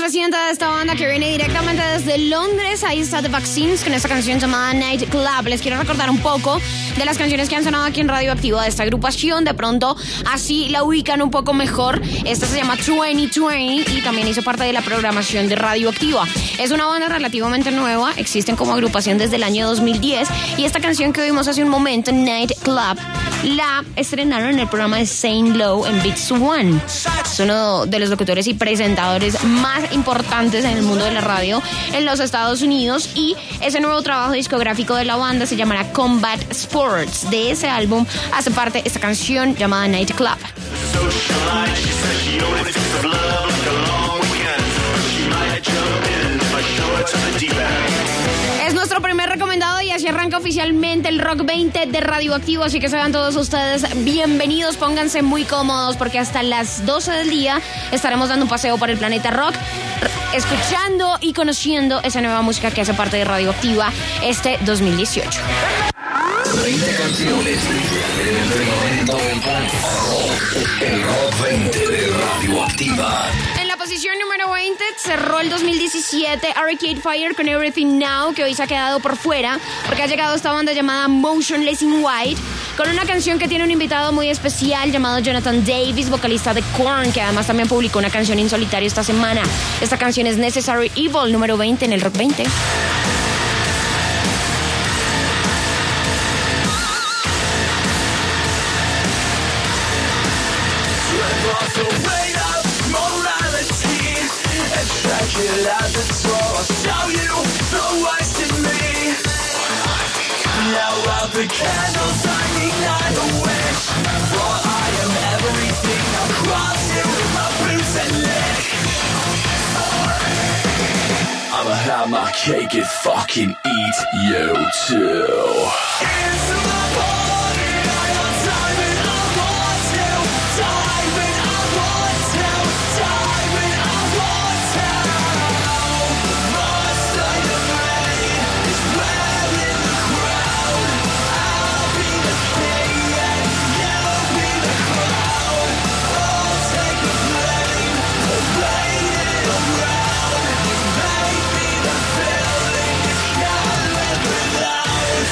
reciente de esta banda que viene directamente desde Londres. Ahí está The Vaccines con esta canción llamada Night Club. Les quiero recordar un poco de las canciones que han sonado aquí en Radioactiva de esta agrupación. De pronto así la ubican un poco mejor. Esta se llama 2020 y también hizo parte de la programación de Radioactiva. Es una banda relativamente nueva, existen como agrupación desde el año 2010 y esta canción que vimos hace un momento, Night Club, la estrenaron en el programa de Saint Low en Beats One. Es uno de los locutores y presentadores más importantes en el mundo de la radio en los Estados Unidos y ese nuevo trabajo discográfico de la banda se llamará Combat Sports. De ese álbum hace parte esta canción llamada Night Club. Es nuestro primer recomendado y así arranca oficialmente el Rock 20 de Radioactivo, así que sean todos ustedes bienvenidos, pónganse muy cómodos porque hasta las 12 del día estaremos dando un paseo por el planeta rock, escuchando y conociendo esa nueva música que hace parte de Radioactiva este 2018. 20 canciones en el momento del planeta rock, el Rock 20 de Radioactiva. En la posición número 20 cerró el 2017 Arcade Fire con Everything Now, que hoy se ha quedado por fuera porque ha llegado esta banda llamada Motionless in White con una canción que tiene un invitado muy especial llamado Jonathan Davis, vocalista de Korn, que además también publicó una canción en solitario esta semana. Esta canción es Necessary Evil, número 20 en el Rock 20. The candles I ignite a wish, for I am everything. I'll cross you with my boots and lick. I'ma have my cake and fucking eat you too. It's my party, I got time and I want to die when I want to die when I want to. My state of brain is wearing the crown. I'll be the king and you'll be the crown. I'll take the blame for playing around. Make me the feeling you can't live without.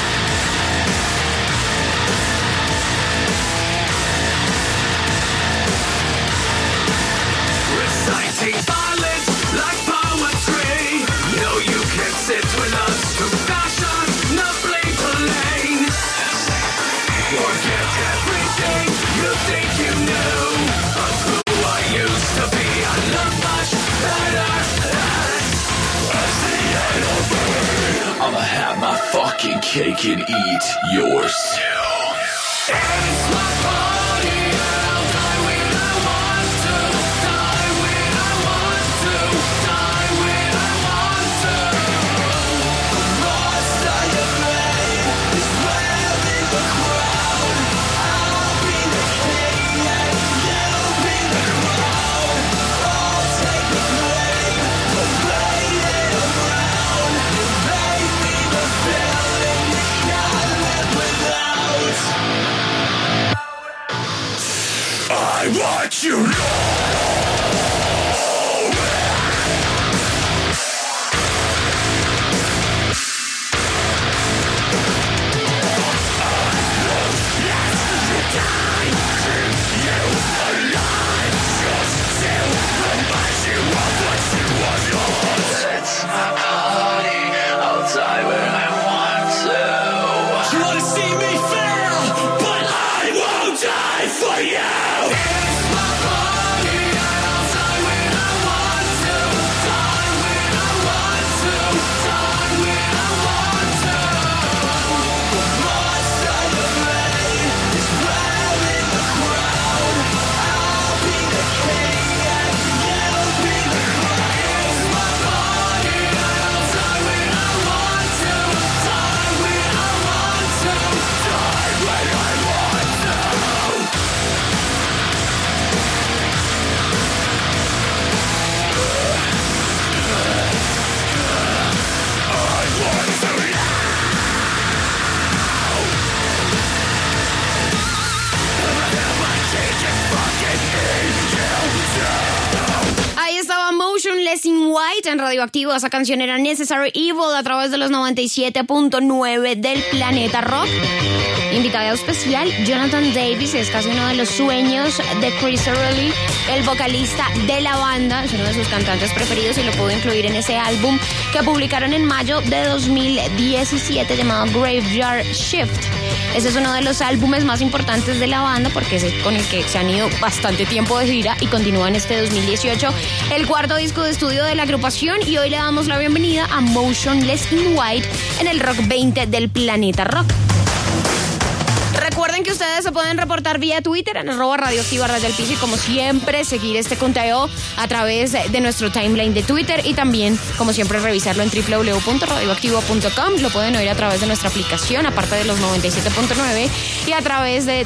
Reciting violence like poetry. No, you can't sit with us. Compassion, not blame for lane. Forget everything you think you knew of who I used to be. I look much better as the idol bird. I'ma have my fucking cake and eat yours too. It's my party and I'll die when I want to. Die when I want to. Die when I want to. The monster you made is wearing the crown. I'll be the king and you'll be the crown. I'll take the blame for playing around. Make me the feeling you can't live without. I want you know. It's my party, I'll die when I want to. You wanna see me fail, but I won't die for you. It's my party, White en Radioactivo. Esa canción era Necessary Evil a través de los 97.9 del Planeta Rock. Invitado especial, Jonathan Davis, es casi uno de los sueños de Chris O'Reilly, el vocalista de la banda, es uno de sus cantantes preferidos y lo pudo incluir en ese álbum que publicaron en mayo de 2017 llamado Graveyard Shift. Ese es uno de los álbumes más importantes de la banda porque es con el que se han ido bastante tiempo de gira y continúan este 2018, el cuarto disco de estudio de la agrupación, y hoy le damos la bienvenida a Motionless in White en el Rock 20 del Planeta Rock. Recuerden que ustedes se pueden reportar vía Twitter en @radioactiva_piso y como siempre seguir este conteo a través de nuestro timeline de Twitter y también como siempre revisarlo en www.radioactivo.com. Lo pueden oír a través de nuestra aplicación aparte de los 97.9 y a través de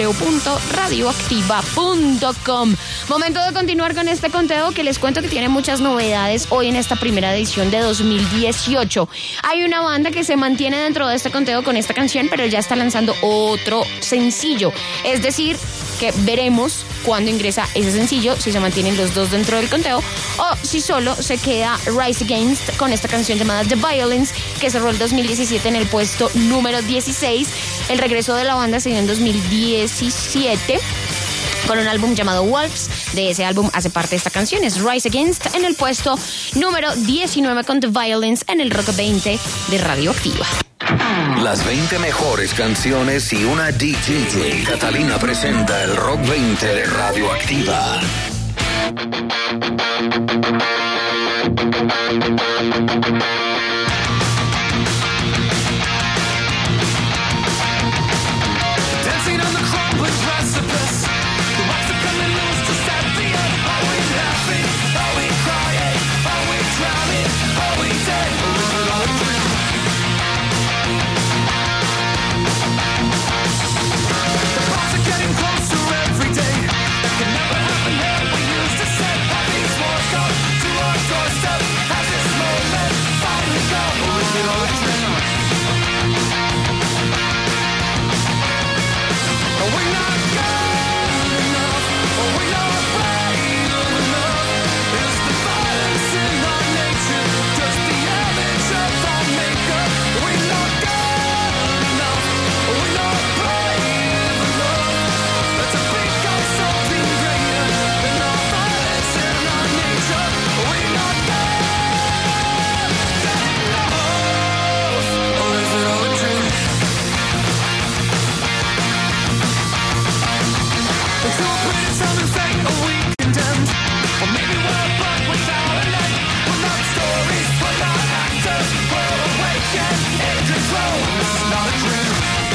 www.radioactiva.com. Momento de continuar con este conteo que les cuento que tiene muchas novedades hoy en esta primera edición de 2018. Hay una banda que se mantiene dentro de este conteo con esta canción pero ya está lanzando otro sencillo, es decir, que veremos cuándo ingresa ese sencillo, si se mantienen los dos dentro del conteo o si solo se queda Rise Against con esta canción llamada The Violence, que cerró el 2017 en el puesto número 16. El regreso de la banda se dio en 2017 con un álbum llamado Wolves. De ese álbum hace parte esta canción, es Rise Against, en el puesto número 19 con The Violence en el Rock 20 de Radioactiva. Las 20 mejores canciones y una DJ. Catalina presenta el Rock 20 de Radioactiva. Dancing on the crumbling precipice. The rocks are coming loose to set the earth. Are we laughing? Are we crying? Are we drowning? Are we dead? Or is it all a dream? The rocks are getting closer every day. That can never happen here. We used to say all these wars come to our doorstep. Has this moment finally come? Or is it all a dream? Are we not good enough? Are we not brave enough? Is the violence in our nature just the image of our maker? Are we not good enough? Are we not brave enough? Let's think of something greater than our violence in our nature. Are we not good enough? Or is it all a dream? Until a greater time and fate are we condemned? Or maybe we're a blood without an end. We're not stories, we're not actors. We're awakened, in control. This is not a dream.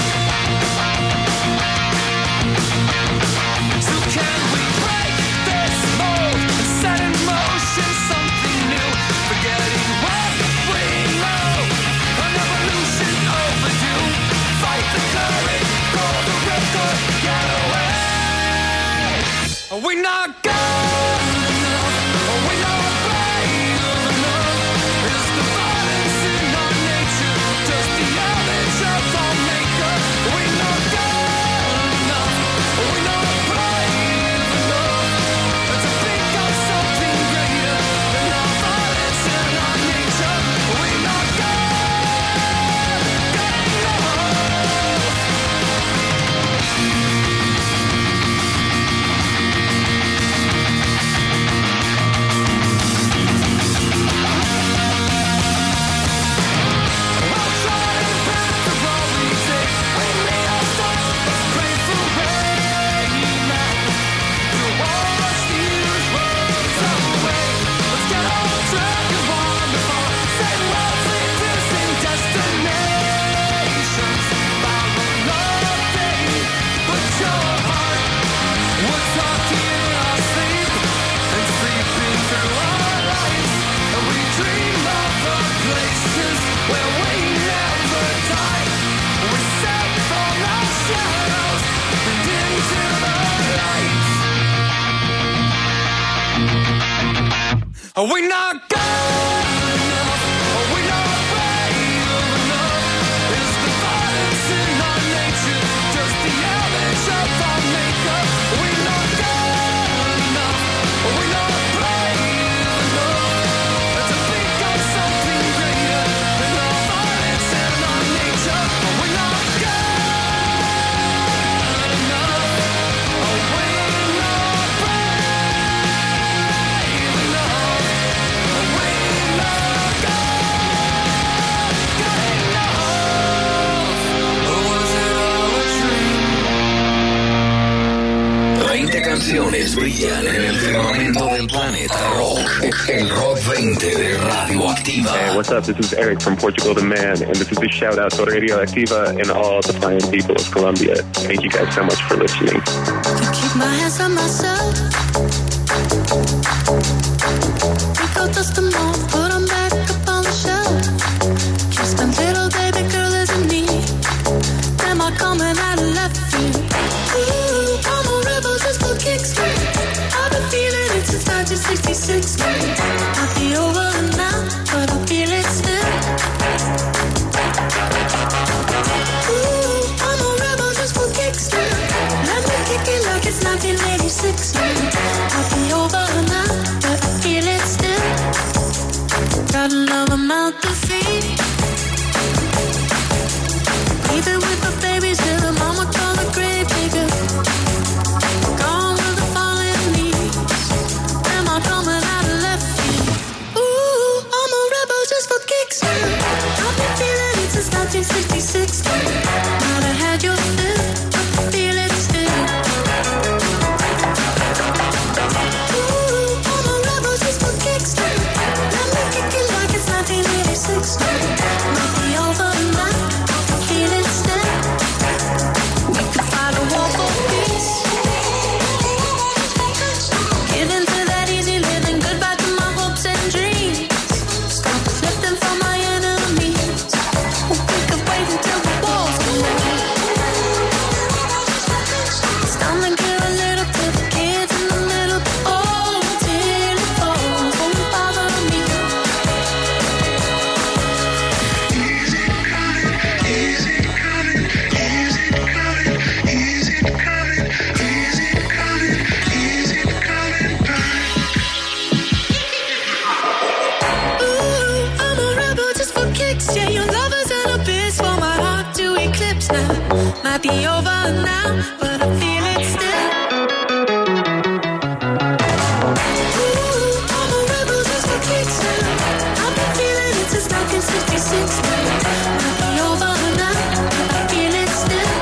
So can we break this mold and set in motion something new? Forgetting what we know. An evolution overdue. Fight the courage, go the ripcord, get away. Are we not good enough? Are we not brave enough? Is the violence in our nature just the image of our maker? Are we not good enough? Are we not brave enough? Let's think of something greater than our violence in our nature. Are we not good enough? Are we not good enough? Are we not brave enough? Is the violence in our nature just the image of our maker? Are we not good enough? Are we not brave enough? canciones brillan en el firmamento del planeta rock. El Rock 20 de Radioactiva. Hey, what's up? This is Eric from Portugal the Man, and this is a shout out to Radioactiva and all the fine people of Colombia. Thank you guys so much for listening. To keep my hands on myself, pick out dust them off, put them back up on the shelf. Kiss them little baby girl isn't me. Am I coming out of left field? Ooh, I'm a rebel just for kicks. I've been feeling it since 1966. I'll be over now, but I feel it still. Ooh, I'm a rebel just for kicks. Let me kick it like it's 1986. I'll be over now, but I feel it still. Got another mouth to feed. Even with the babies, little mama call a grave digger. Gone with the fallen leaves. Am I coming out of left field? Ooh, I'm a rebel just for kicks. I've been feeling it since 1966. Might have had your fill, I feel it still. Ooh, I'm a rebel just for kicks. Let me kick it like it's 1986. Might be over now. Might be over now, but I feel it still. Ooh, I'm a rebel just for kicks now. I've been feeling it since 1966. Might be over now, but I feel it still.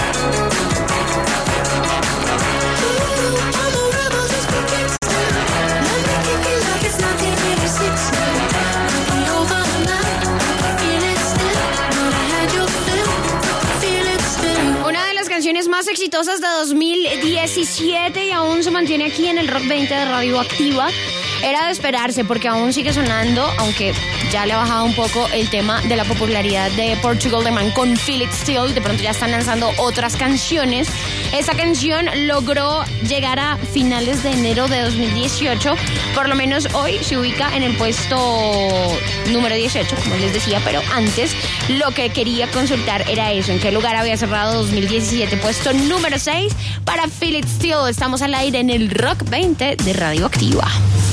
Ooh, I'm a rebel just for kicks now. Let me kick it like it's 1986. Might be over now, but I feel it still. Might have had your fill. Una de las canciones más exitosas de 2017 y aún se mantiene aquí en el Rock 20 de Radioactiva. Era de esperarse porque aún sigue sonando, aunque ya le ha bajado un poco el tema de la popularidad de Portugal the Man con Feel It Still. De pronto ya están lanzando otras canciones. Esta canción logró llegar a finales de enero de 2018. Por lo menos hoy se ubica en el puesto número 18, como les decía, pero antes lo que quería consultar era eso, en qué lugar había cerrado 2017, puesto número 6 para Feel It Still. Estamos al aire en el Rock 20 de Radioactiva.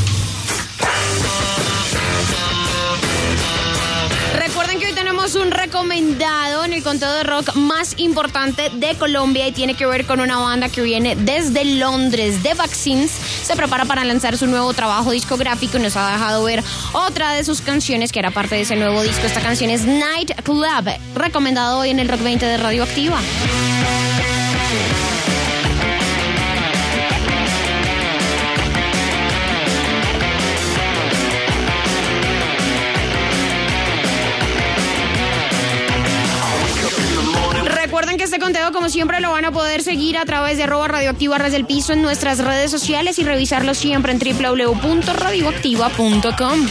Recuerden que hoy tenemos un recomendado en el conteo de rock más importante de Colombia y tiene que ver con una banda que viene desde Londres. The Vaccines se prepara para lanzar su nuevo trabajo discográfico y nos ha dejado ver otra de sus canciones que era parte de ese nuevo disco. Esta canción es Night Club, recomendado hoy en el Rock 20 de Radioactiva. Recuerden que este conteo, como siempre, lo van a poder seguir a través de @radioactiva ras del piso en nuestras redes sociales y revisarlo siempre en www.radioactiva.com.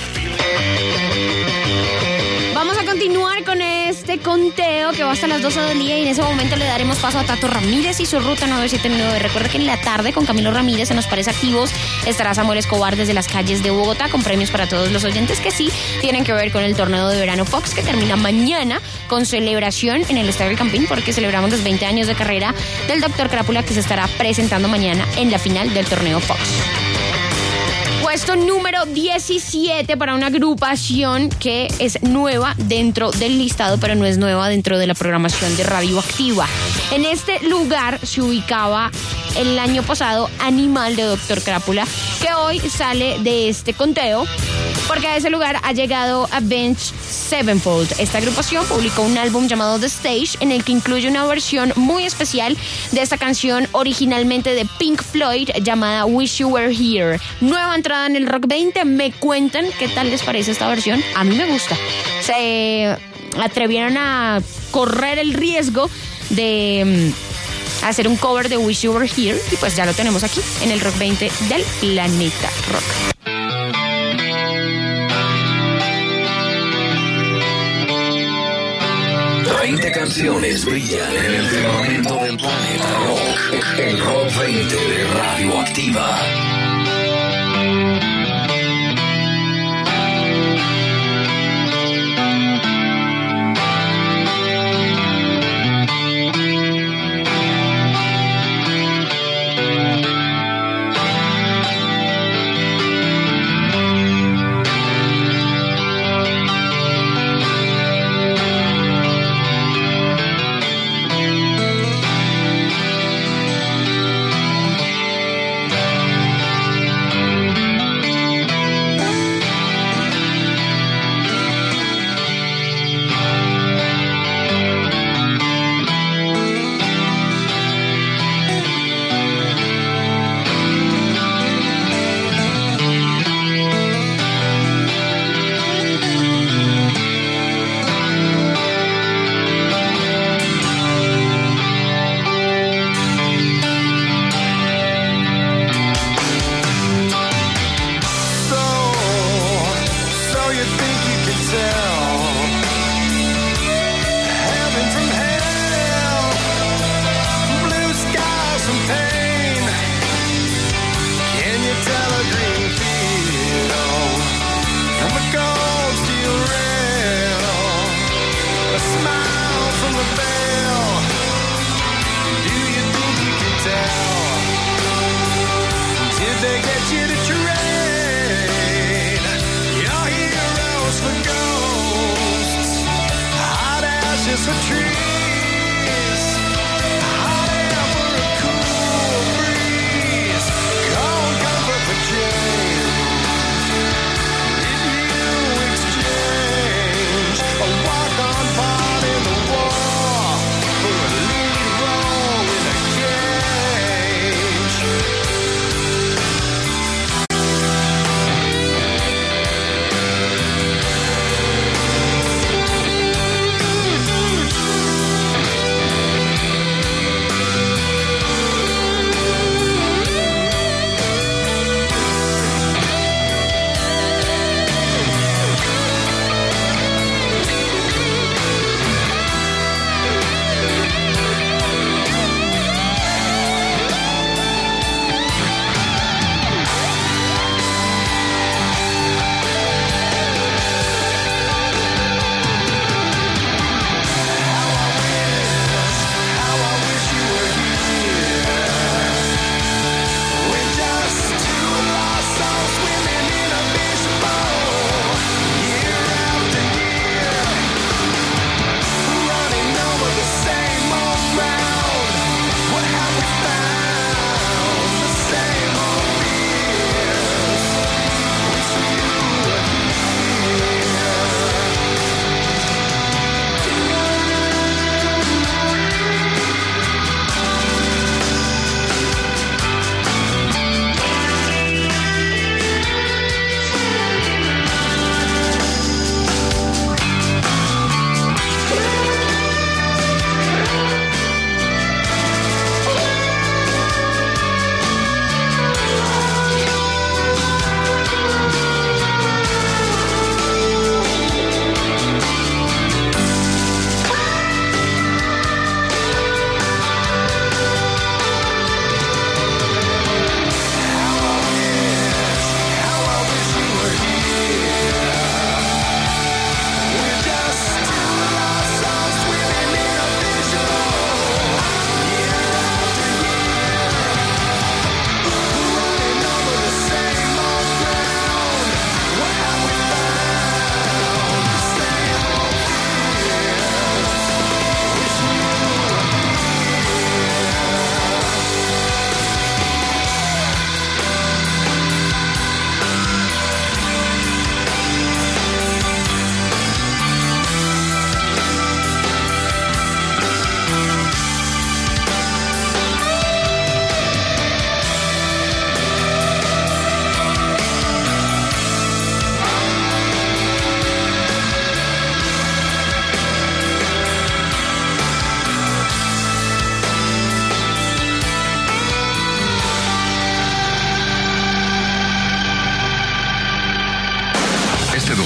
Vamos a continuar con este conteo que va hasta las 12 del día y en ese momento le daremos paso a Tato Ramírez y su ruta 979. Recuerda que en la tarde con Camilo Ramírez en Nos Parece Activos estará Samuel Escobar desde las calles de Bogotá con premios para todos los oyentes que sí tienen que ver con el torneo de verano Fox que termina mañana con celebración en el Estadio del Campín porque celebramos los 20 años de carrera del Dr. Crápula que se estará presentando mañana en la final del torneo Fox. Puesto número 17 para una agrupación que es nueva dentro del listado, pero no es nueva dentro de la programación de Radioactiva. En este lugar se ubicaba el año pasado Animal de Dr. Crápula, que hoy sale de este conteo porque a ese lugar ha llegado Avenged Sevenfold. Esta agrupación publicó un álbum llamado The Stage, en el que incluye una versión muy especial de esta canción originalmente de Pink Floyd llamada Wish You Were Here. Nueva entrada en el Rock 20. Me cuentan qué tal les parece esta versión. A mí me gusta. Se atrevieron a correr el riesgo de hacer un cover de Wish You Were Here y pues ya lo tenemos aquí en el Rock 20 del Planeta Rock. 20 canciones brillan en el firmamento del planeta rock. El Rock 20 de Radioactiva.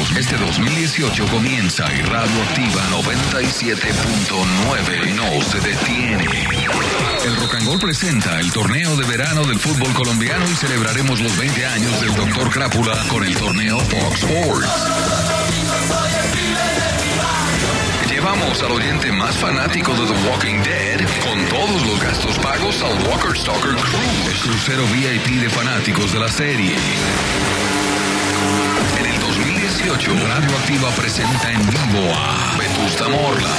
Este 2018 comienza y Radioactiva 97.9 no se detiene. El Rock and Roll presenta el torneo de verano del fútbol colombiano y celebraremos los 20 años del Dr. Crápula con el torneo Fox Sports. Llevamos al oyente más fanático de The Walking Dead con todos los gastos pagos al Walker Stalker Cruise, el crucero VIP de fanáticos de la serie. En el 2018, Radioactiva presenta en vivo a Vetusta Morla,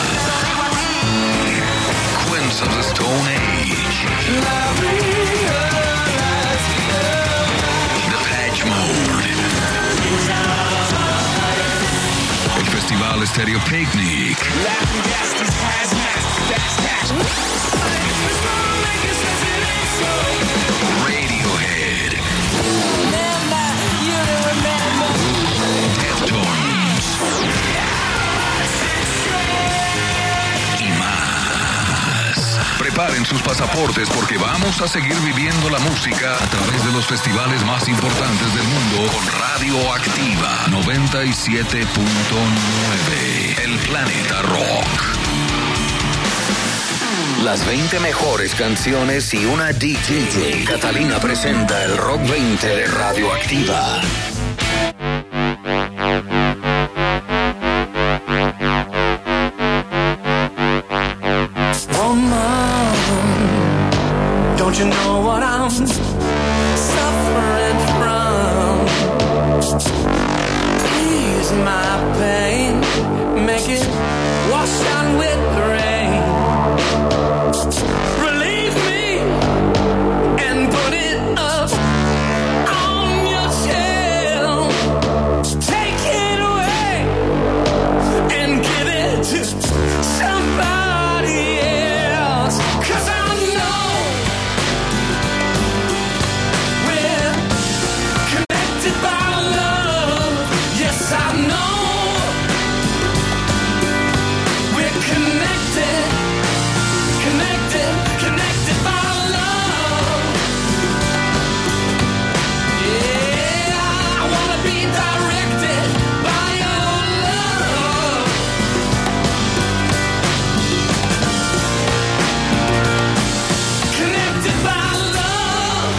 Queens of the Stone Age, Depeche Mode, el Festival Stereo Picnic, Radiohead, Deftones y más. Preparen sus pasaportes porque vamos a seguir viviendo la música a través de los festivales más importantes del mundo con Radioactiva 97.9, el planeta rock. Las 20 mejores canciones y una DJ. Catalina presenta el Rock 20 de Radioactiva. Oh, Mom, don't you know what I'm suffering from? Ease my pain, make it wash out with the rain. Relieve me and put it up on your shelf. Take it away and give it to somebody else. 'Cause I know we're connected by love. Yes, I know we're connected, connected, connected by love. Yeah, I wanna be directed by your love. Connected by love.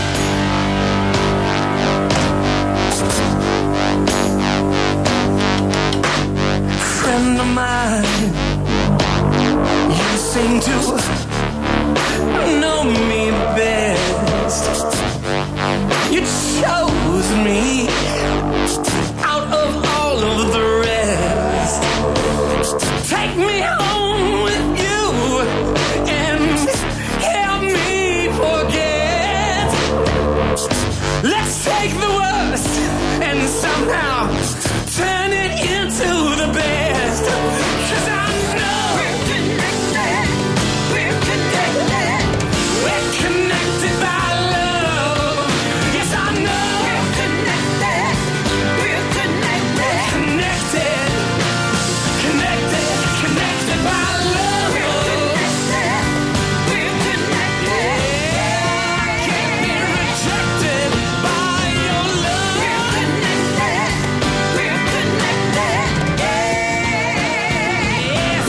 Friend of mine, you seem to know me best. You chose me out of all of the rest. Take me home with you and help me forget. Let's take the worst and somehow turn it into the best. 'Cause I know we're connected, we're connected, we're connected by love. Yes, I know we're connected, we're connected, connected, connected, connected by love. We're connected, we're connected. I can't be rejected by your love. We're connected, we're connected. Yes.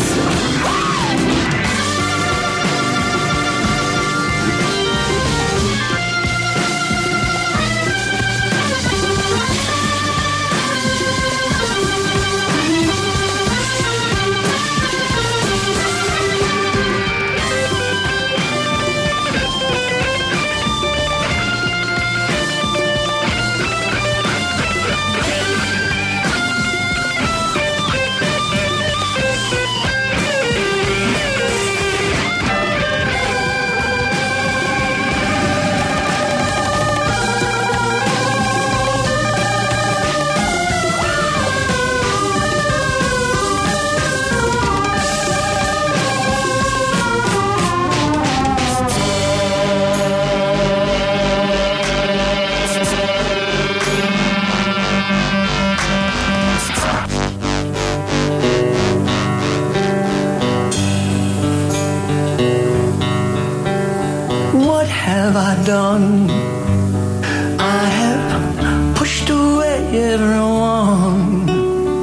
What have I done? I have pushed away everyone.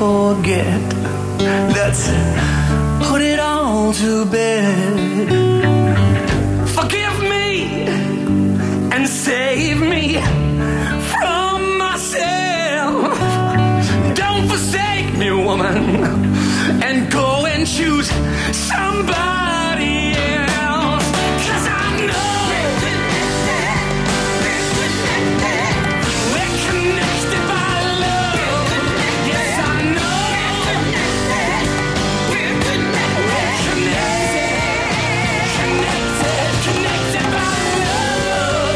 forget. Let's put it all to bed. Forgive me and save me from myself. Don't forsake me, woman, and go and choose somebody else. 'Cause I know we're connected by love. Yes, I know we're connected by love.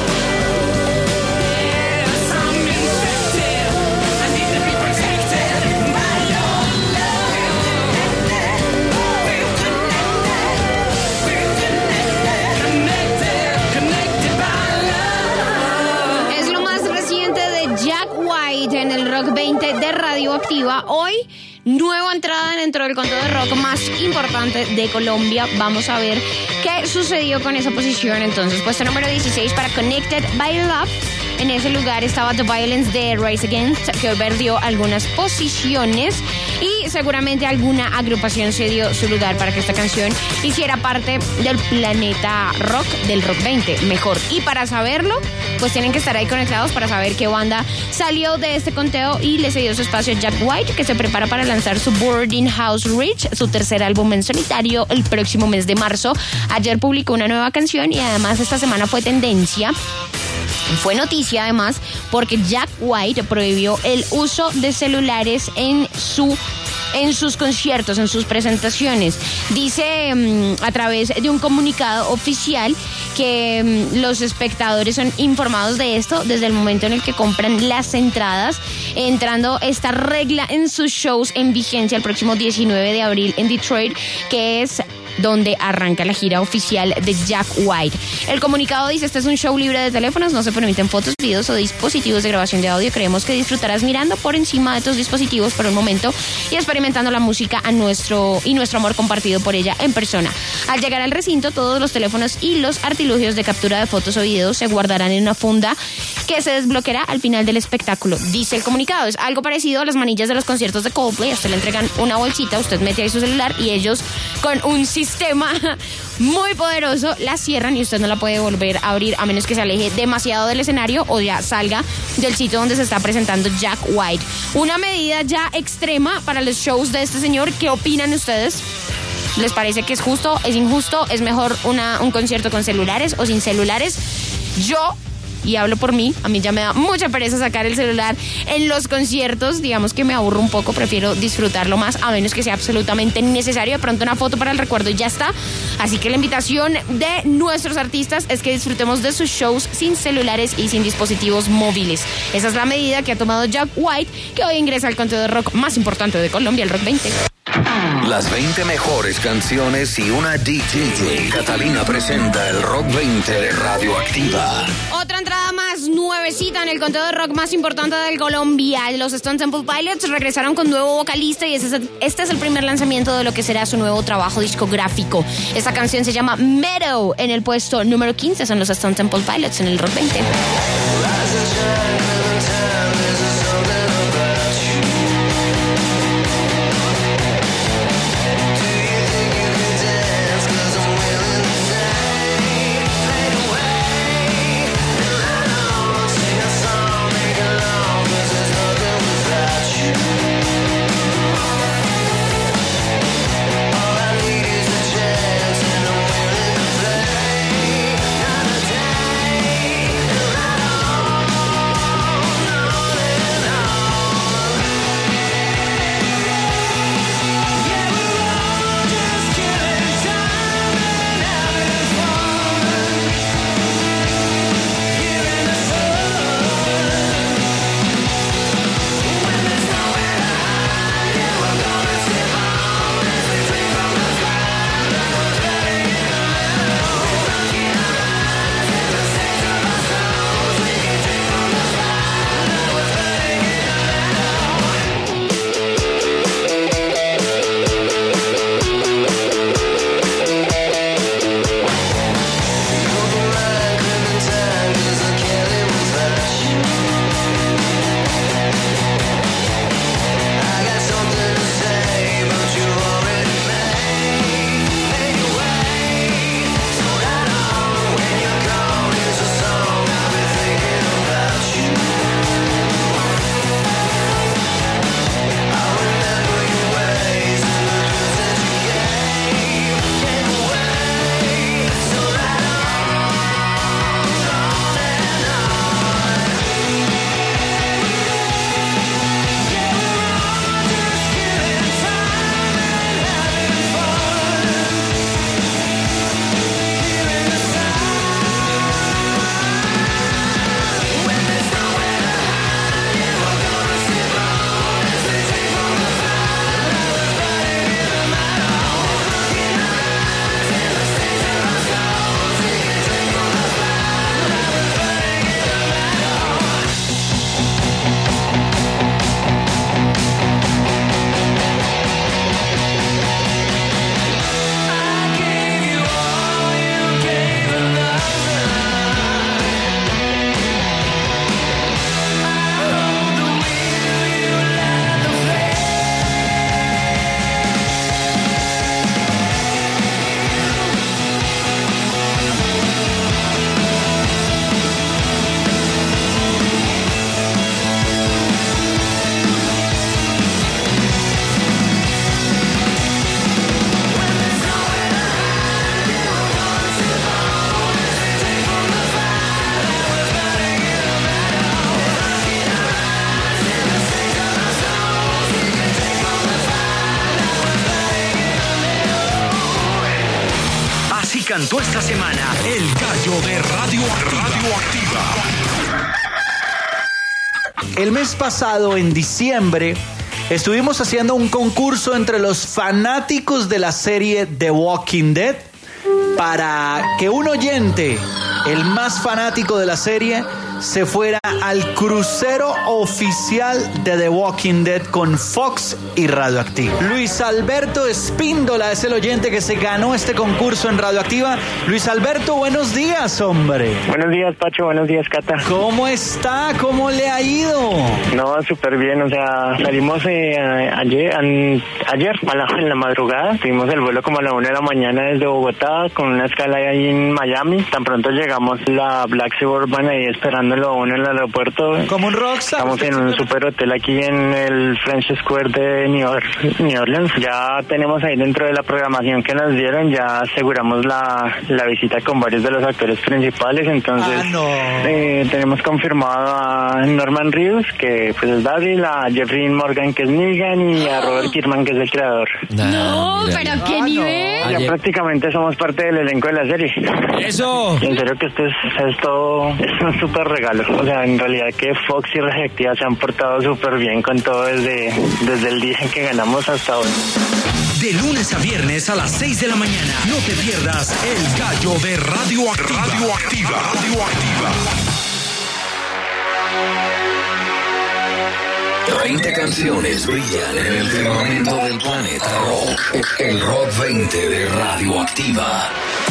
Yes, I'm infected. I need to be protected by your love. Connected by love. Es lo más reciente de Jack White en el Rock 20 de Radioactiva. Hoy, nueva entrada dentro del conteo de rock más importante de Colombia. Vamos a ver qué sucedió con esa posición. Entonces, puesto número 16 para Connected by Love. En ese lugar estaba The Violence de Rise Against, que perdió algunas posiciones y seguramente alguna agrupación se dio su lugar para que esta canción hiciera parte del planeta rock, del Rock 20, mejor. Y para saberlo, pues tienen que estar ahí conectados para saber qué banda salió de este conteo y le cedió su espacio a Jack White, que se prepara para lanzar su Boarding House Reach, su tercer álbum en solitario, el próximo mes de marzo. Ayer publicó una nueva canción y además esta semana fue tendencia. Fue noticia además porque Jack White prohibió el uso de celulares en sus conciertos, en sus presentaciones. Dice a través de un comunicado oficial que los espectadores son informados de esto desde el momento en el que compran las entradas, entrando esta regla en sus shows en vigencia el próximo 19 de abril en Detroit, que es donde arranca la gira oficial de Jack White. El comunicado dice: este es un show libre de teléfonos, no se permiten fotos, videos o dispositivos de grabación de audio. Creemos que disfrutarás mirando por encima de tus dispositivos por un momento y experimentando la música y nuestro amor compartido por ella en persona. Al llegar al recinto, todos los teléfonos y los artilugios de captura de fotos o videos se guardarán en una funda que se desbloqueará al final del espectáculo, dice el comunicado. Es algo parecido a las manillas de los conciertos de Coldplay. A usted le entregan una bolsita, usted mete ahí su celular y ellos con un sistema muy poderoso la cierran y usted no la puede volver a abrir a menos que se aleje demasiado del escenario o ya salga del sitio donde se está presentando Jack White. Una medida ya extrema para los shows de este señor. ¿Qué opinan ustedes? ¿Les parece que es justo? ¿Es injusto? ¿Es mejor un concierto con celulares o sin celulares? Yo, y hablo por mí, a mí ya me da mucha pereza sacar el celular en los conciertos. Digamos que me aburro un poco, prefiero disfrutarlo más, a menos que sea absolutamente necesario. De pronto una foto para el recuerdo y ya está. Así que la invitación de nuestros artistas es que disfrutemos de sus shows sin celulares y sin dispositivos móviles. Esa es la medida que ha tomado Jack White, que hoy ingresa al conteo de rock más importante de Colombia, el Rock 20. Las 20 mejores canciones y una DJ. Catalina presenta el Rock 20 de Radioactiva. Otra entrada más nuevecita en el conteo de rock más importante de Colombia. Los Stone Temple Pilots regresaron con nuevo vocalista y este es el primer lanzamiento de lo que será su nuevo trabajo discográfico. Esta canción se llama Meadow. En el puesto número 15 son los Stone Temple Pilots en el Rock 20. cantó esta semana el gallo de Radioactiva. El mes pasado, en diciembre, estuvimos haciendo un concurso entre los fanáticos de la serie The Walking Dead para que un oyente, el más fanático de la serie, se fuera al crucero oficial de The Walking Dead con Fox y Radioactiva. Luis Alberto Espíndola es el oyente que se ganó este concurso en Radioactiva. Luis Alberto, buenos días, hombre. Buenos días, Pacho, buenos días, Cata. ¿Cómo está? ¿Cómo le ha ido? No, súper bien, o sea, salimos ayer en la madrugada, tuvimos el vuelo como a la 1 de la mañana desde Bogotá, con una escala ahí en Miami. Tan pronto llegamos la Black Suburban ahí esperándolo a uno en el aeropuerto. Como un rockstar. Estamos en un super hotel aquí en el French Square de New Orleans. Ya tenemos ahí dentro de la programación que nos dieron, ya aseguramos la visita con varios de los actores principales, entonces tenemos confirmado a Norman Reedus, que pues es Daryl, a Jeffrey Morgan, que es Negan, y a Robert Kirkman, que es el creador. No, pero ¿qué nivel? Ya prácticamente somos parte del elenco de la serie. ¡Eso! En serio que esto es un súper regalo. O sea, en realidad que Fox y Radioactiva se han portado súper bien con todo desde el día en que ganamos hasta hoy. De lunes a viernes a las 6 de la mañana, no te pierdas el gallo de Radioactiva. 20 canciones brillan en el firmamento del planeta rock. El Rock 20 de Radioactiva.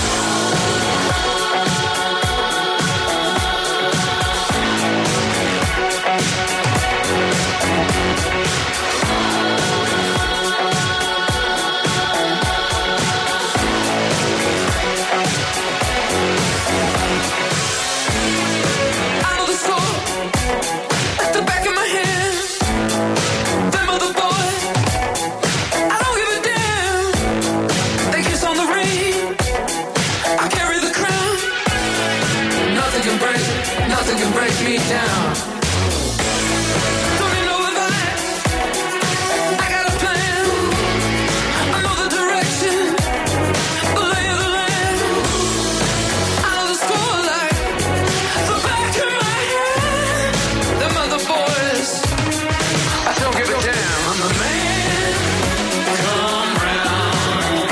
Me down. Don't you know that I got a plan? I know the direction, the lay of the land. I know the score like the back of my hand. Them other boys, I don't give a damn. I'm the man. Come round.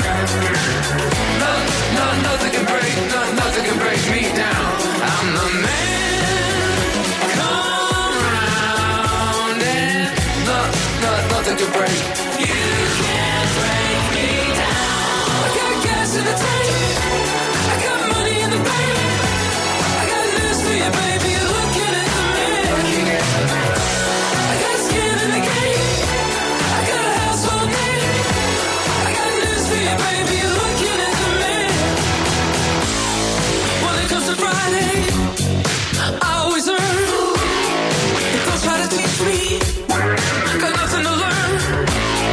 Nothing can break, nothing can break me down. I'm the man. Nothing to break. You can't break me down. I got gas in the tank. I got money in the bank. I got news for you, baby. You're looking at the man. I got skin in the game. I got a household name. I got news for you, baby. You're looking at the man. When it comes to Friday, I always earn. Don't try to teach me. Got nothing to learn.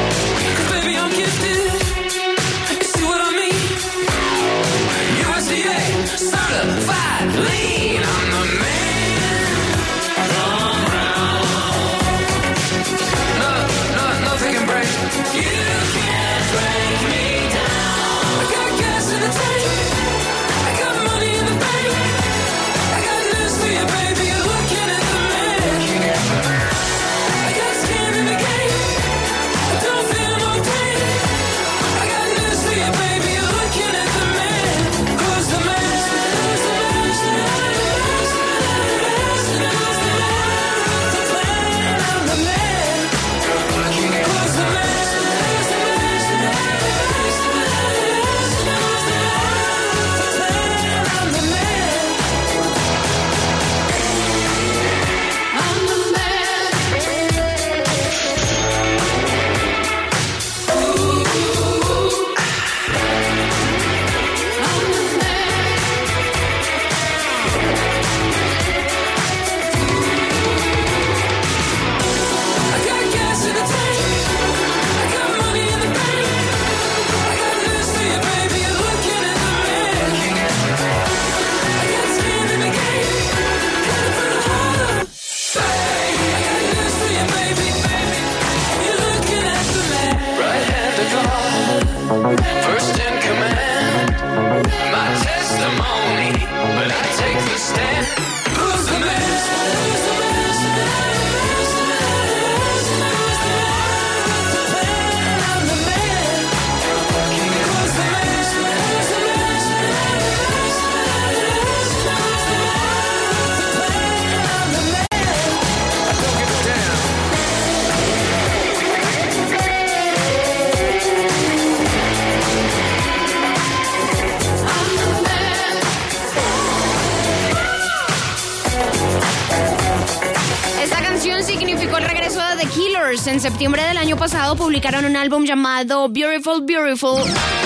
canción significó el regreso de The Killers. En septiembre del año pasado publicaron un álbum llamado Beautiful Beautiful.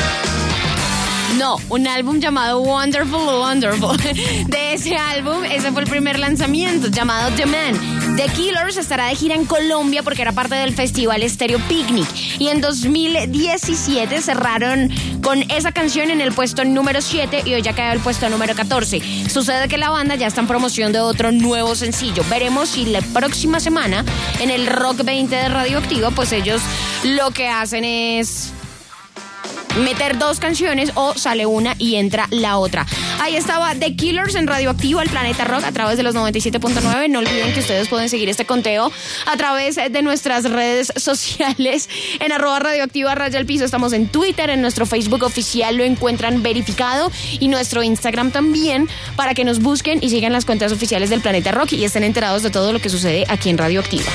No, un álbum llamado Wonderful Wonderful. De ese álbum, ese fue el primer lanzamiento, llamado The Man. The Killers estará de gira en Colombia porque era parte del festival Stereo Picnic. Y en 2017 cerraron con esa canción en el puesto número 7 y hoy ya quedó el puesto número 14. Sucede que la banda ya está en promoción de otro nuevo sencillo. Veremos si la próxima semana en el Rock 20 de Radioactiva, pues ellos lo que hacen es meter dos canciones o sale una y entra la otra. Ahí estaba The Killers en Radioactiva, el Planeta Rock, a través de los 97.9. No olviden que ustedes pueden seguir este conteo a través de nuestras redes sociales en @radioactiva_piso. Estamos en Twitter, en nuestro Facebook oficial lo encuentran verificado y nuestro Instagram también, para que nos busquen y sigan las cuentas oficiales del Planeta Rock y estén enterados de todo lo que sucede aquí en Radioactiva.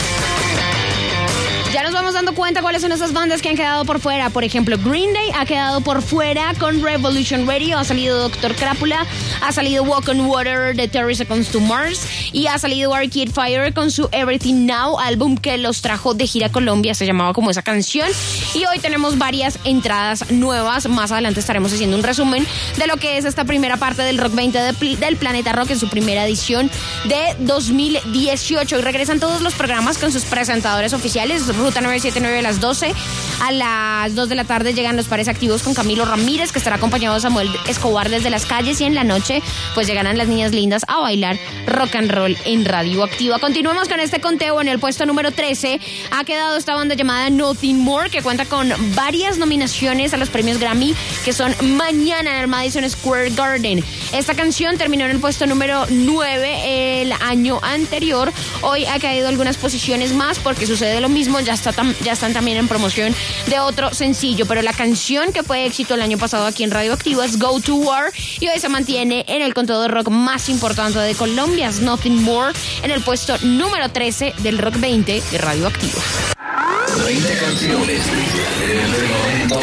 Ya nos vamos dando cuenta cuáles son esas bandas que han quedado por fuera. Por ejemplo, Green Day ha quedado por fuera con Revolution Radio. Ha salido Doctor Crápula, ha salido Walk on Water de 30 Seconds to Mars y ha salido Arcade Fire con su Everything Now, álbum que los trajo de gira a Colombia. Se llamaba como esa canción. Y hoy tenemos varias entradas nuevas. Más adelante estaremos haciendo un resumen de lo que es esta primera parte del Rock 20 del Planeta Rock en su primera edición de 2018. Y regresan todos los programas con sus presentadores oficiales. Ruta 979 a las 12. A las 2 de la tarde llegan los pares activos con Camilo Ramírez, que estará acompañado de Samuel Escobar desde las calles. Y en la noche, pues llegarán las niñas lindas a bailar rock and roll en Radioactiva. Continuamos con este conteo. En el puesto número 13 ha quedado esta banda llamada Nothing More, que cuenta con varias nominaciones a los premios Grammy, que son mañana en el Madison Square Garden. Esta canción terminó en el puesto número 9 el año anterior. Hoy ha caído algunas posiciones más porque sucede lo mismo. Ya están también en promoción de otro sencillo, pero la canción que fue éxito el año pasado aquí en Radioactiva es Go to War y hoy se mantiene en el conteo de rock más importante de Colombia, es Nothing More, en el puesto número 13 del Rock 20 de Radioactiva. 20 canciones del momento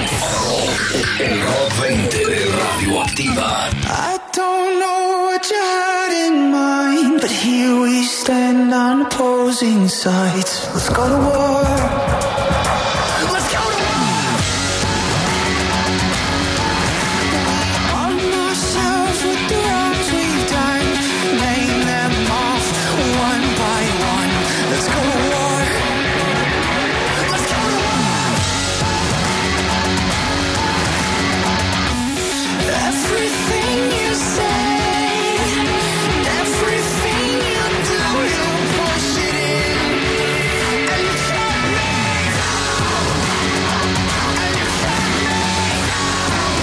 el Rock 20 de Radioactiva. I don't know what you had in mind, but here we stand on opposing sides. Let's go to war. Let's go to war. Arm ourselves with the wrongs we've done. Name them off one by one. Let's go to war. Let's go to war. Everything you say, everything you do, you push it in, and you shut me down, and you shut me down.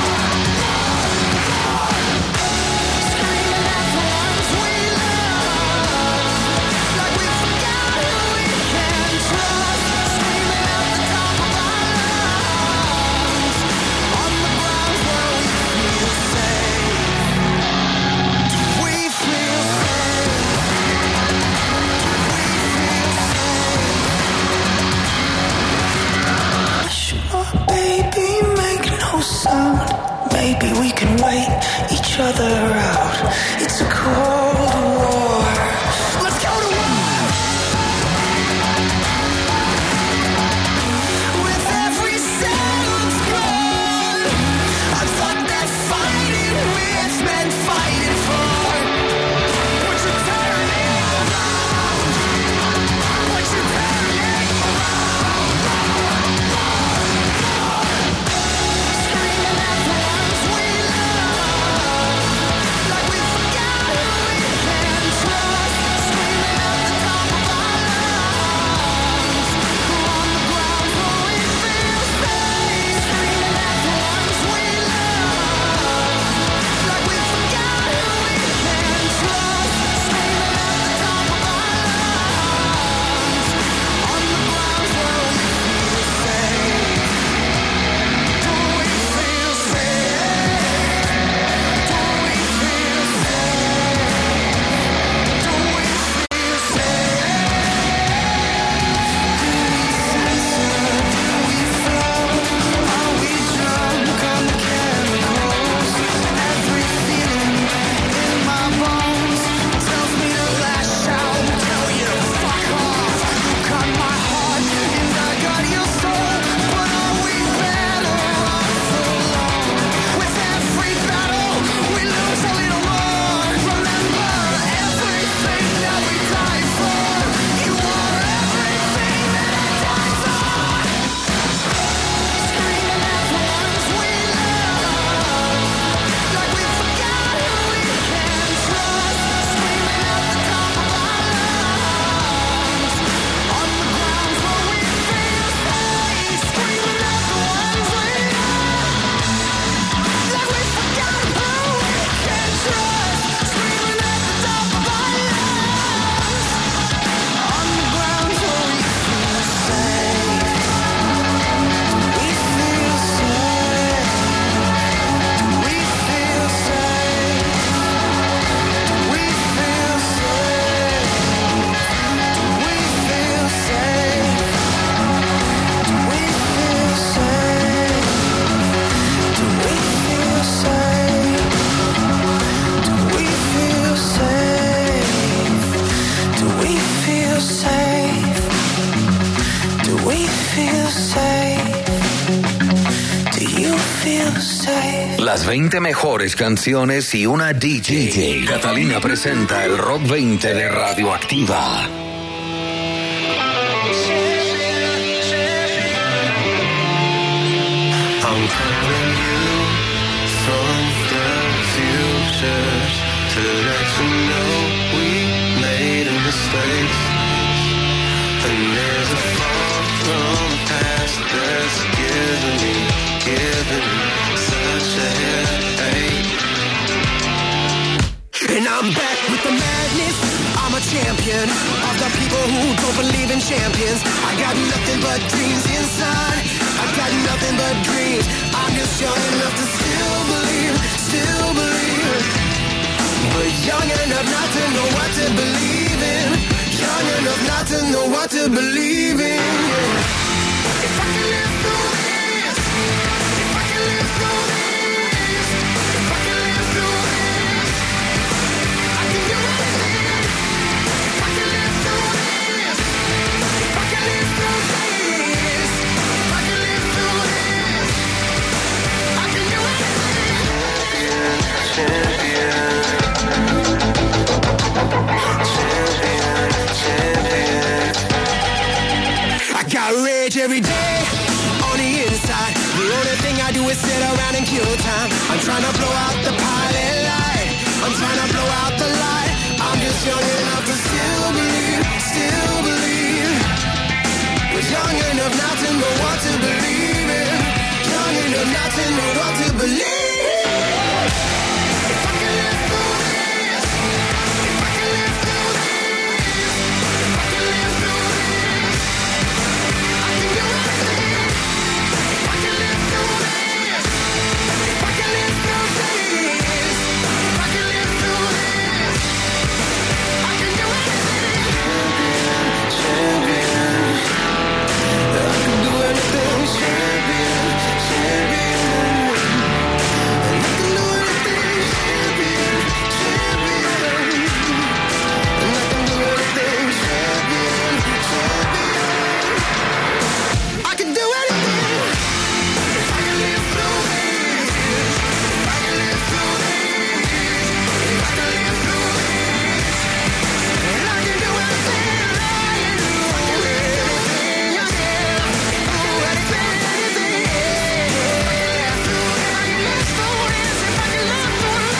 Screaming at the ones we love, like we forgot who we can trust. Screaming at the top of our lungs, on the ground where we feel safe. Do we feel safe? Sure, baby, make no sound. Maybe we can wait each other out. It's a cold war. Let's go to war. With every cell's blood, I thought that fighting with meant fighting for. But you're turning around. But you're turning around. Screaming at the ones we love, Las 20 mejores canciones y una DJ. Catalina presenta el Rock 20 de Radioactiva. I'm calling you from the future to let you know we made a mistake. And there's a far from past that's giving me such a headache. And I'm back with the madness. I'm a champion of the people who don't believe in champions. I got nothing but dreams inside. I got nothing but dreams. I'm just young enough to still believe. But young enough not to know what to believe in. Young enough not to know what to believe in. Yeah. If I can live through this, if I can live through this, if I can live through this, I can do anything. If I can live through this, if I can live through this, if I can live through this, I can do anything. I got rage every day on the inside. The only thing I do is sit around and kill time. I'm trying to blow out the pilot light. I'm trying to blow out the light. I'm just young enough to still believe. But young enough not to know what to believe in. Young enough not to know what to believe. If I can live through this, if I can live through this, if I can live through this, I can do anything. If I can live through this, if I can live through this, if I can live through this, I can do anything. Champion, I can do anything. Champion, and I can do anything. Champion, and I can do anything. Champion. I can do anything. If I can live through this, if I can live through this, if I can live through this, and I can do anything. I can do anything. I can do anything. If I can live through this, if I can live through this,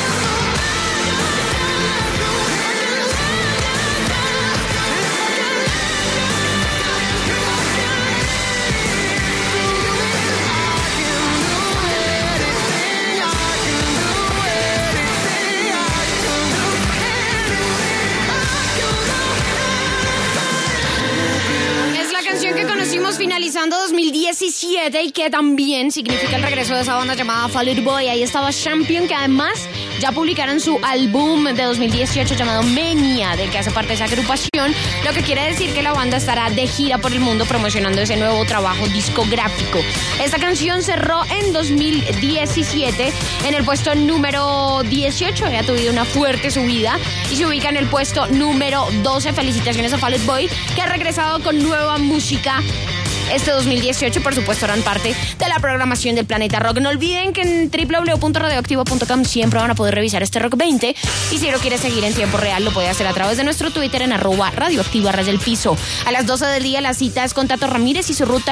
Es la canción que conocimos finalizando 2017 y que también significa el regreso de esa banda llamada Fall Out Boy. Ahí estaba Champion, que además ya publicaron su álbum de 2018 llamado Mania, del que hace parte de esa agrupación, lo que quiere decir que la banda estará de gira por el mundo promocionando ese nuevo trabajo discográfico. Esta canción cerró en 2017 en el puesto número 18, había tenido una fuerte subida y se ubica en el puesto número 12. Felicitaciones a Fall Out Boy, que ha regresado con nueva música este 2018, por supuesto, harán parte de la programación del Planeta Rock. No olviden que en www.radioactivo.com siempre van a poder revisar este Rock 20, y si lo quieres seguir en tiempo real lo puede hacer a través de nuestro Twitter en @radioactiva_piso. A las 12 del día la cita es con Tato Ramírez y su ruta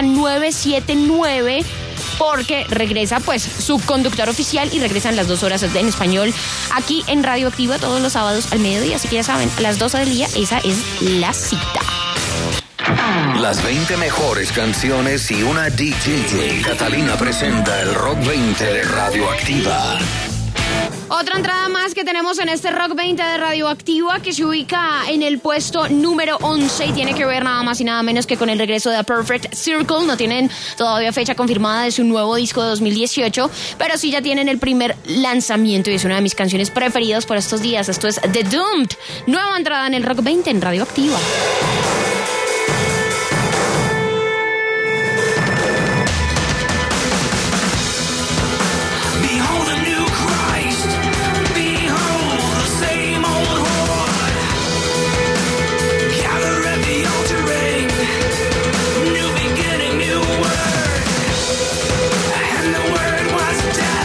979, porque regresa pues su conductor oficial y regresan las 2 horas en español aquí en Radioactiva todos los sábados al mediodía. Así que ya saben, a las 12 del día esa es la cita. Las 20 mejores canciones y una DJ. Catalina presenta el Rock 20 de Radioactiva. Otra entrada más que tenemos en este Rock 20 de Radioactiva, que se ubica en el puesto número 11 y tiene que ver nada más y nada menos que con el regreso de A Perfect Circle. No tienen todavía fecha confirmada de su nuevo disco de 2018, pero sí ya tienen el primer lanzamiento y es una de mis canciones preferidas por estos días. Esto es The Doomed, nueva entrada en el Rock 20 en Radioactiva. New beginning, new word, and the word was death.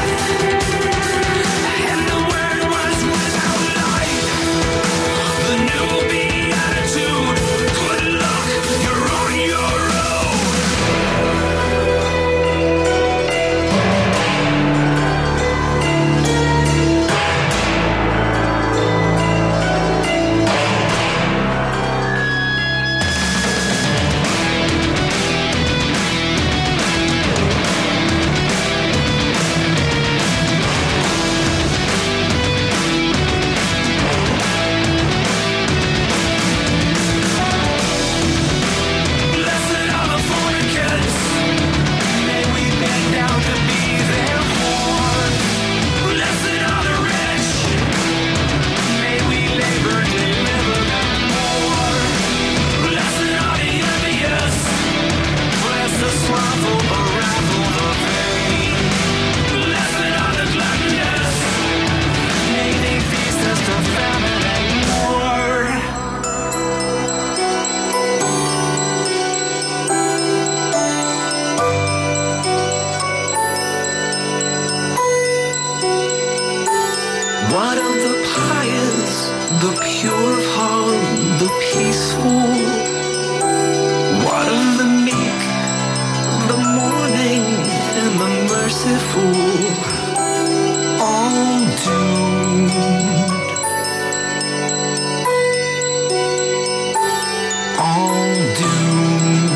peaceful? What of the meek, the mourning, and the merciful? All doomed. All doomed.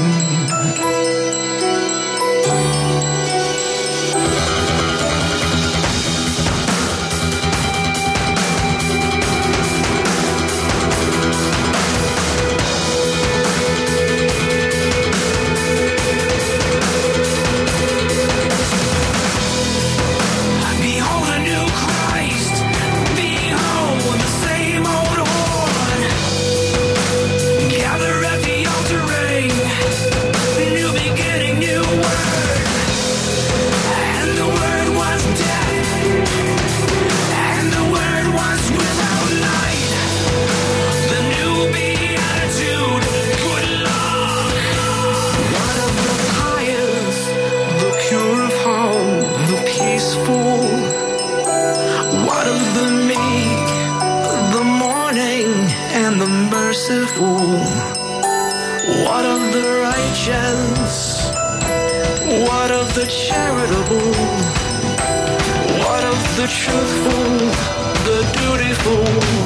Behold a new Christ. Behold the same old horde. Gather at the altar ring. New beginning, new word. And the word was death. And the word was without light. The new beatitude, good luck. What of the pious, the pure of heart, the peaceful? What of the meek, the mourning, and the merciful? What of the righteous? What of the charitable? What of the truthful, the dutiful,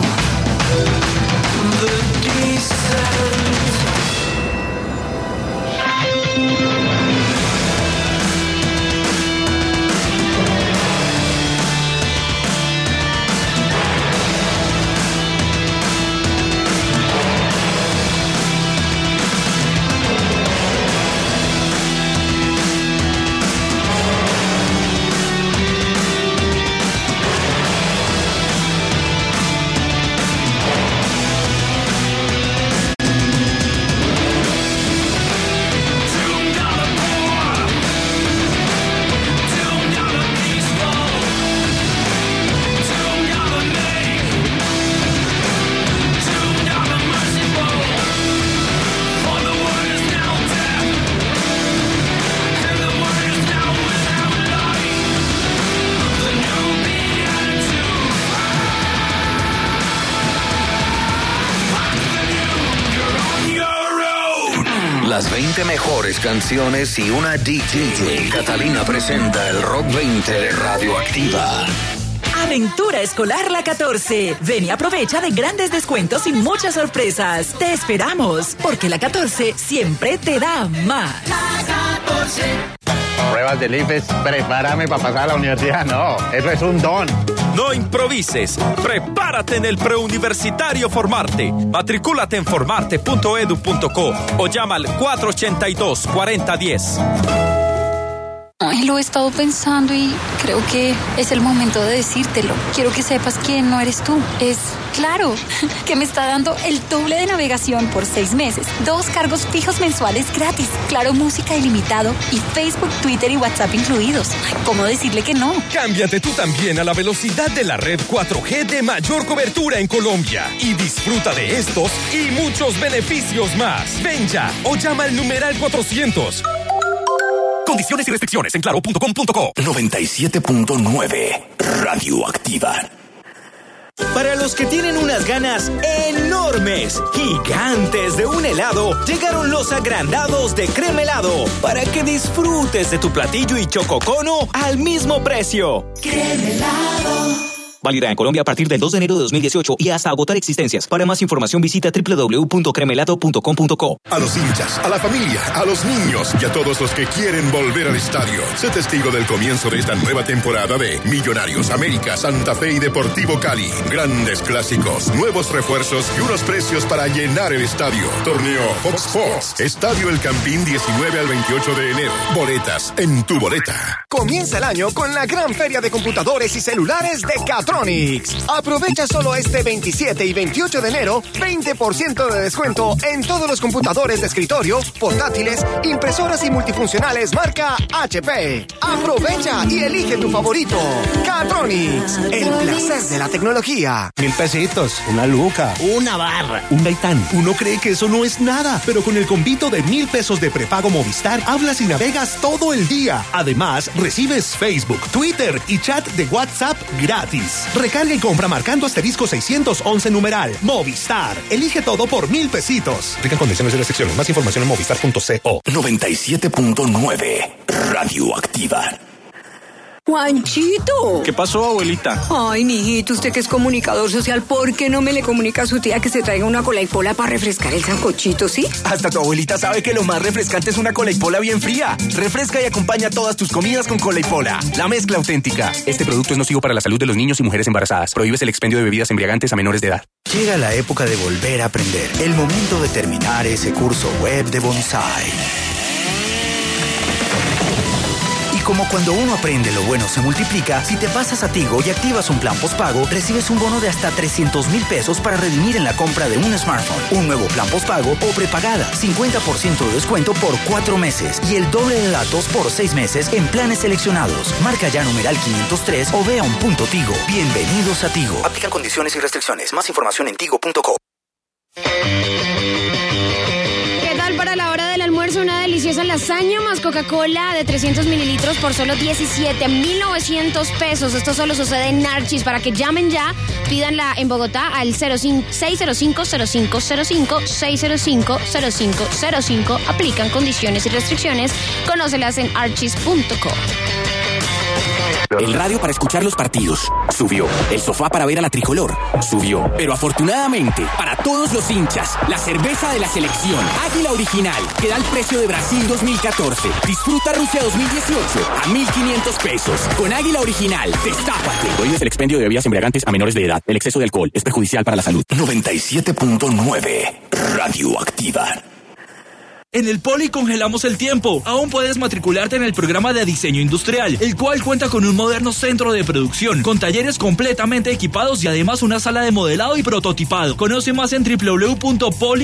the decent? Las 20 mejores canciones y una DJ. Catalina presenta el Rock 20 de Radioactiva. Aventura Escolar La 14. Ven y aprovecha de grandes descuentos y muchas sorpresas. Te esperamos, porque La 14 siempre te da más. La 14. Pruebas del IFES, prepárame para pasar a la universidad. No, eso es un don. No improvises. Prepárate en el preuniversitario Formarte. Matricúlate en formarte.edu.co o llama al 482-4010. Ay, lo he estado pensando y creo que es el momento de decírtelo. Quiero que sepas que no eres tú. Es Claro, que me está dando el doble de navegación por 6 meses. 2 cargos fijos mensuales gratis. Claro, música ilimitado y Facebook, Twitter y WhatsApp incluidos. ¿Cómo decirle que no? Cámbiate tú también a la velocidad de la red 4G de mayor cobertura en Colombia y disfruta de estos y muchos beneficios más. Ven ya o llama al numeral 400. Condiciones y restricciones en claro.com.co. 97.9 Radioactiva. Para los que tienen unas ganas enormes, gigantes de un helado, llegaron los agrandados de Crema Helado para que disfrutes de tu platillo y chococono al mismo precio. Crema Helado. Válida en Colombia a partir del 2 de enero de 2018 y hasta agotar existencias. Para más información visita www.cremelado.com.co. A los hinchas, a la familia, a los niños y a todos los que quieren volver al estadio. Sé testigo del comienzo de esta nueva temporada de Millonarios, América, Santa Fe y Deportivo Cali. Grandes clásicos, nuevos refuerzos y unos precios para llenar el estadio. Torneo Fox Sports. Estadio El Campín 19 al 28 de enero. Boletas en tu boleta. Comienza el año con la gran feria de computadores y celulares de Catronics. Aprovecha solo este 27 y 28 de enero 20% de descuento en todos los computadores de escritorio, portátiles, impresoras y multifuncionales marca HP. Aprovecha y elige tu favorito. Catronics, el placer de la tecnología. 1000 pesitos, una luca, una barra, un gaitán. Uno cree que eso no es nada, pero con el convito de 1000 pesos de prepago Movistar, hablas y navegas todo el día. Además, recibes Facebook, Twitter y chat de WhatsApp gratis. Recarga y compra marcando asterisco 611 numeral. Movistar. Elige todo por 1,000 pesitos. Aplican condiciones y restricciones. Más información en movistar.co. 97.9 Radioactiva. Juanchito. ¿Qué pasó, abuelita? Ay, mijito, usted que es comunicador social, ¿por qué no me le comunica a su tía que se traiga una cola y pola para refrescar el sancochito, sí? Hasta tu abuelita sabe que lo más refrescante es una cola y pola bien fría. Refresca y acompaña todas tus comidas con cola y pola. La mezcla auténtica. Este producto es nocivo para la salud de los niños y mujeres embarazadas. Prohíbes el expendio de bebidas embriagantes a menores de edad. Llega la época de volver a aprender. El momento de terminar ese curso web de bonsai. Como cuando uno aprende, lo bueno se multiplica, si te pasas a Tigo y activas un plan postpago, recibes un bono de hasta 300,000 pesos para redimir en la compra de un smartphone, un nuevo plan postpago o prepagada, 50% de descuento por 4 meses y el doble de datos por 6 meses en planes seleccionados. Marca ya numeral 503 o ve a un punto Tigo. Bienvenidos a Tigo. Aplican condiciones y restricciones. Más información en tigo.co. Para la hora del almuerzo, una deliciosa lasaña más Coca-Cola de 300 mililitros por solo 17,900 pesos. Esto solo sucede en Archis. Para que llamen ya, pídanla en Bogotá al 605-0505, 605-0505. Aplican condiciones y restricciones. Conócelas en archis.co. El radio para escuchar los partidos subió. El sofá para ver a la tricolor subió. Pero afortunadamente, para todos los hinchas, la cerveza de la selección Águila Original, que da el precio de Brasil 2014. Disfruta Rusia 2018 a 1,500 pesos. Con Águila Original, destápate. Prohíbes el expendio de bebidas embriagantes a menores de edad. El exceso de alcohol es perjudicial para la salud. 97.9 Radioactiva. En el Poli congelamos el tiempo. Aún puedes matricularte en el programa de diseño industrial, el cual cuenta con un moderno centro de producción, con talleres completamente equipados y además una sala de modelado y prototipado. Conoce más en www.poli